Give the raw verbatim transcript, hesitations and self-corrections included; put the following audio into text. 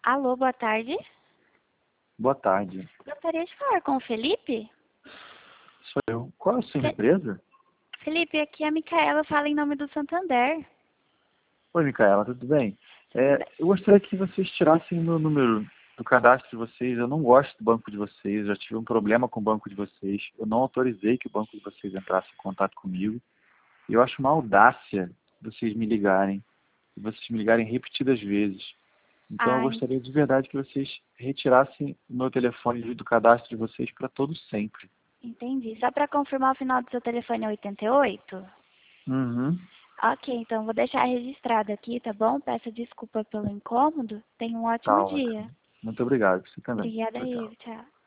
Alô, boa tarde. Boa tarde. Gostaria de falar com o Felipe? Sou eu. Qual é a sua Fe- empresa? Felipe, aqui é a Micaela, fala em nome do Santander. Oi, Micaela, tudo bem? Tudo É, bem? eu gostaria que vocês tirassem meu número do cadastro de vocês. Eu não gosto do banco de vocês, eu já tive um problema com o banco de vocês. Eu não autorizei que o banco de vocês entrasse em contato comigo. E eu acho uma audácia vocês me ligarem, e vocês me ligarem repetidas vezes. Então eu Ai, gostaria de verdade que vocês retirassem o meu telefone do cadastro de vocês para todo sempre. entendi. Só para confirmar, o final do seu telefone é oitenta e oito? Uhum. Ok, então vou deixar registrado aqui, tá bom? Peço desculpa pelo incômodo. Tenha um Tá ótimo dia. ótimo. Muito obrigado. Você também. Obrigada, Tchau, tchau. Ivo. Tchau.